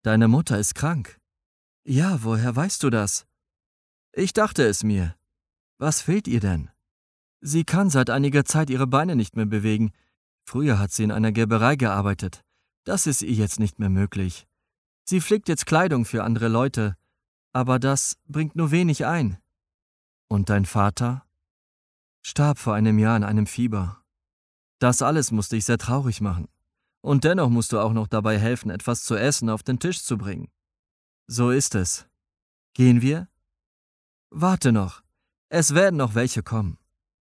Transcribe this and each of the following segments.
Deine Mutter ist krank. Ja, woher weißt du das? Ich dachte es mir. Was fehlt ihr denn? Sie kann seit einiger Zeit ihre Beine nicht mehr bewegen. Früher hat sie in einer Gerberei gearbeitet. Das ist ihr jetzt nicht mehr möglich. Sie flickt jetzt Kleidung für andere Leute, aber das bringt nur wenig ein. Und dein Vater? Starb vor einem Jahr an einem Fieber. Das alles musste ich sehr traurig machen. Und dennoch musst du auch noch dabei helfen, etwas zu essen auf den Tisch zu bringen. So ist es. Gehen wir? Warte noch. Es werden noch welche kommen.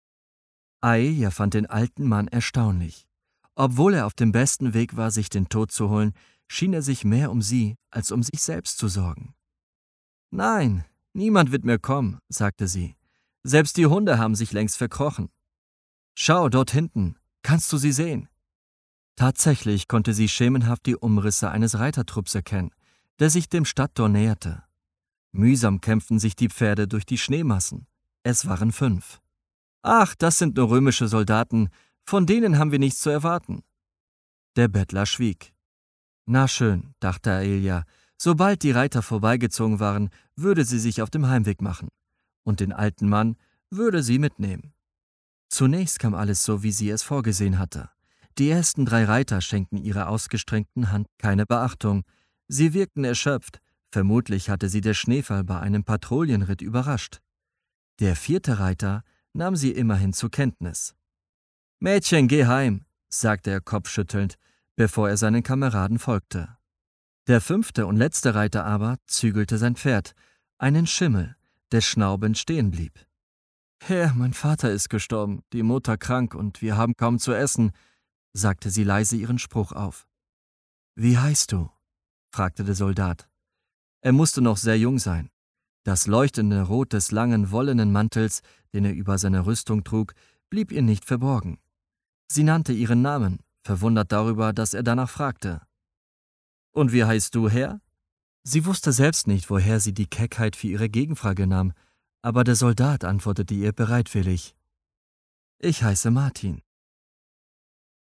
Aeja fand den alten Mann erstaunlich. Obwohl er auf dem besten Weg war, sich den Tod zu holen, schien er sich mehr um sie als um sich selbst zu sorgen. Nein, niemand wird mehr kommen, sagte sie. Selbst die Hunde haben sich längst verkrochen. Schau, dort hinten. Kannst du sie sehen? Tatsächlich konnte sie schemenhaft die Umrisse eines Reitertrupps erkennen, der sich dem Stadttor näherte. Mühsam kämpften sich die Pferde durch die Schneemassen. Es waren 5. Ach, das sind nur römische Soldaten, von denen haben wir nichts zu erwarten. Der Bettler schwieg. Na schön, dachte Aeja, sobald die Reiter vorbeigezogen waren, würde sie sich auf dem Heimweg machen. Und den alten Mann würde sie mitnehmen. Zunächst kam alles so, wie sie es vorgesehen hatte. Die ersten 3 Reiter schenkten ihrer ausgestreckten Hand keine Beachtung. Sie wirkten erschöpft. Vermutlich hatte sie der Schneefall bei einem Patrouillenritt überrascht. Der 4. Reiter nahm sie immerhin zur Kenntnis. »Mädchen, geh heim«, sagte er kopfschüttelnd, bevor er seinen Kameraden folgte. Der 5. und letzte Reiter aber zügelte sein Pferd, einen Schimmel, der schnaubend stehen blieb. »Herr, mein Vater ist gestorben, die Mutter krank und wir haben kaum zu essen«, sagte sie leise ihren Spruch auf. »Wie heißt du?« fragte der Soldat. Er musste noch sehr jung sein. Das leuchtende Rot des langen, wollenen Mantels, den er über seine Rüstung trug, blieb ihr nicht verborgen. Sie nannte ihren Namen, verwundert darüber, dass er danach fragte. »Und wie heißt du, Herr?« Sie wusste selbst nicht, woher sie die Keckheit für ihre Gegenfrage nahm, aber der Soldat antwortete ihr bereitwillig. »Ich heiße Martin.«